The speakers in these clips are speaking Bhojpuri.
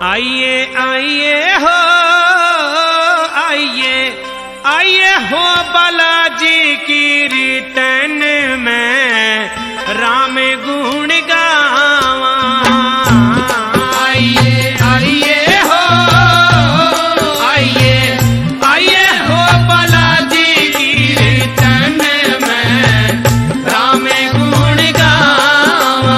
आइए आइए हो, आइए आइए हो बालाजी की रीतन में राम गुण गावा। आइए आइए हो, आइए आइए हो बालाजी की रीतन में राम गुण गावा।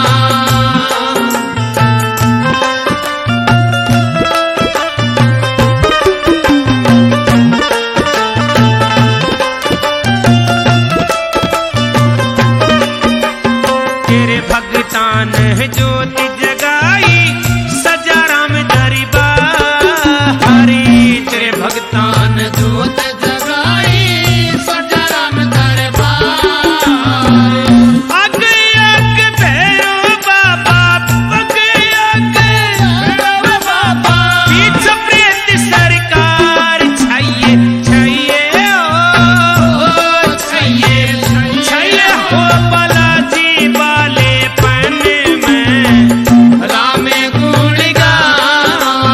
तेरे भगतान ज्योति जगाई सजा राम दरबा हरी। तेरे भगतान ज्योति जगाई सजा राम दरबा। अग अग भैरो बाबा, अग अग भैरो बाबा, पीछ प्रेत सरकार छाइए छाइए ओ छाइए छाइए हो बालाजी वाले पन में राम गुण गावा।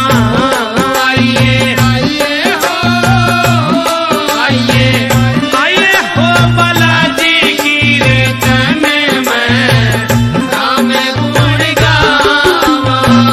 आइए आइए हो, आइए आइए हो बालाजी की रीतन में राम गुण गावा।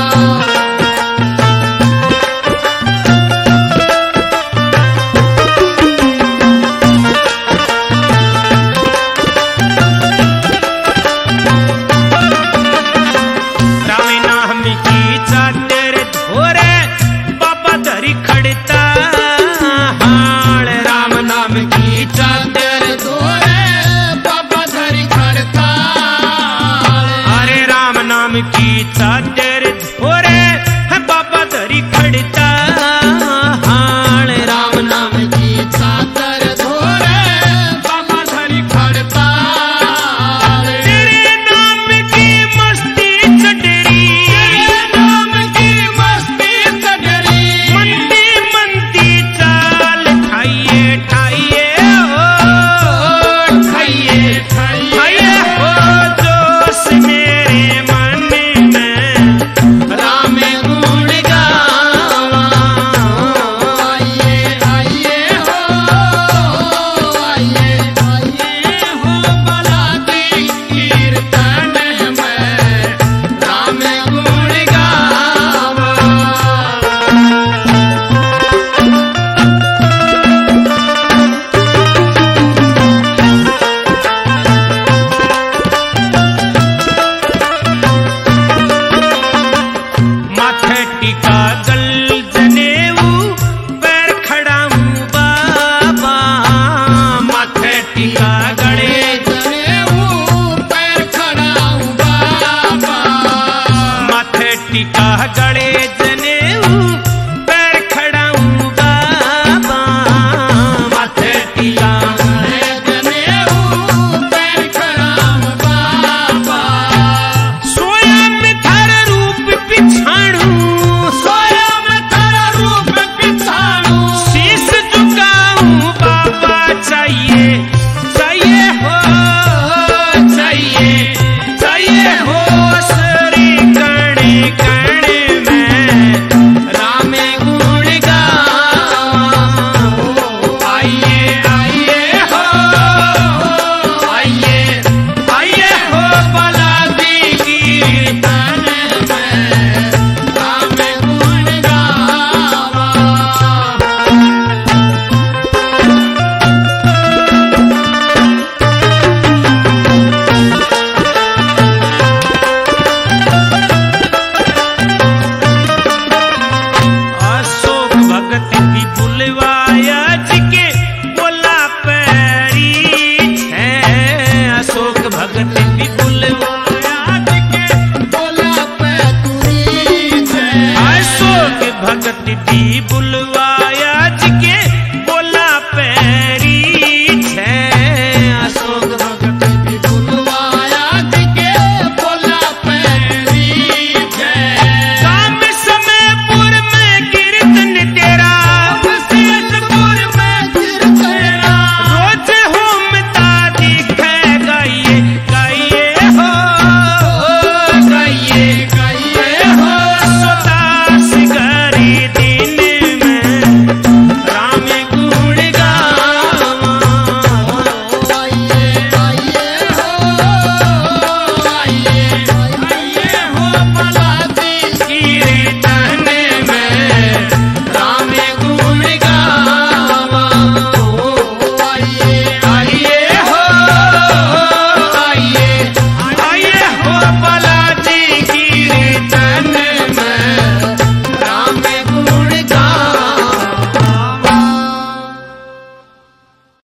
राम नाम की चादर धोरे बाबा धरी खड़ता हाल। राम नाम की चादर धोरे बाबा धरी खड़ता। अरे राम नाम की चादर धोरे बाबा धरी खड़ता हाल। राम नाम की चादर धोरे बाबा धरी खड़ता। तेरे नाम की मस्ती चढ़री, तेरे नाम की मस्ती चढ़री, मंदी मंदी चाल ठाइए ठाइए हो, ठाइए ठाइए हो जोश मेरे मन में राम गुण गावा। आइए आइए हो, आइए आइए हो बालाजी कीर्तन में राम गुण गावा। माथे टीका गल जनेऊ पैर खड़ाऊं बाबा। माथे टीका गड़े जनेऊ पैर खड़ाऊं बाबा। माथे टीका गड़े जनेऊ पैर खड़ाऊं बाबा। माथे टीका गड़े जनेऊ पैर खड़ाऊं बाबा। सोया में थारा रूप पिछाड़ू, सोया में थारा रूप पिछाड़ू, शीश झुकाऊं बाबा। चाहिए चाहिए हो, चाहिए चाहिए हो श्री कण कण में राम गुण गावा। आइए आइए हो, आइए आइए हो बालाजी की रीतन में राम गुण गावा। अशोक भगत भी बुलवाया जिके बोला पैरी है। अशोक भगत भी बुलवाया जिके बोला पैरी है। अशोक भगत भी बुलवाया